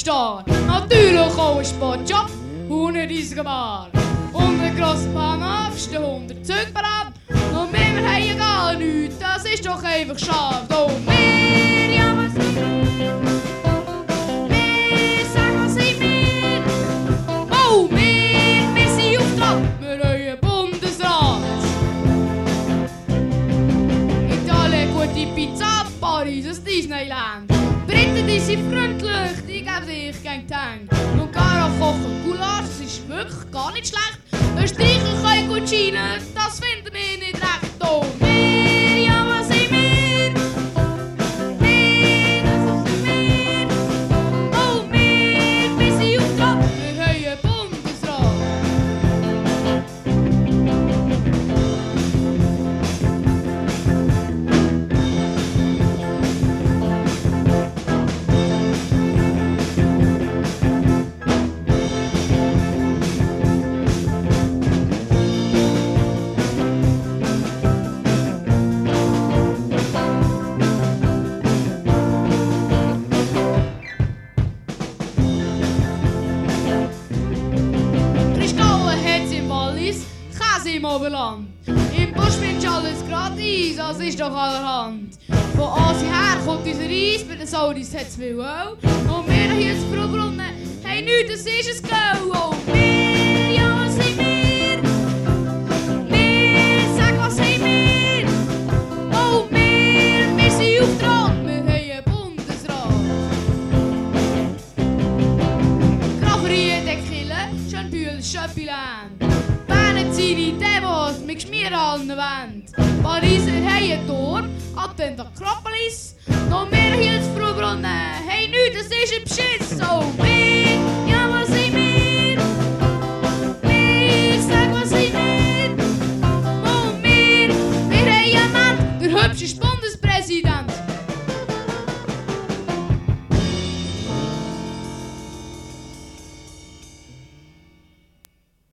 Star. Natürlich auch ein Sportjob und eine riesige Bar. Und ein grosser Bahnhof ist der 100 Züge parat. Und wir haben gar nichts, das ist doch einfach schade. Oh, wir, ja was sind wir? Wir sagen, was sind wir? Oh, wir sind auf Draht, wir haben einen Bundesrat. Italien gute Pizza, Paris ein Disneyland. Briten, die sind freundlich, die geben sich kein Tank. Und Gara kochen Gulasch, das ist wirklich gar nicht schlecht. Österreicher können gut scheinen, das finden wir nicht recht. Oh, wir, ja was sind wir? Wir, das sind wir. Oh, wir sind auf Draht, wir haben einen Bundesrat. Im Oberland. Im Busch findest du alles gratis, das ist doch allerhand. Von Asien her kommt unser Reis, bei den Saudis hat es viel Öl. Und wir hier in Brubrunnen haben nichts, das ist ein Go. Oh, wir, ja was sind wir? Wir, sag was sind wir? Oh, wir sind auf Draht, wir haben einen Bundesrat. Graferie, Deckille, Schönbühl, Schöppiland. Seine Demos mit Geschmier an der Wand. Pariser haben einen Turm, Athen Akropolis. Noch mehr hier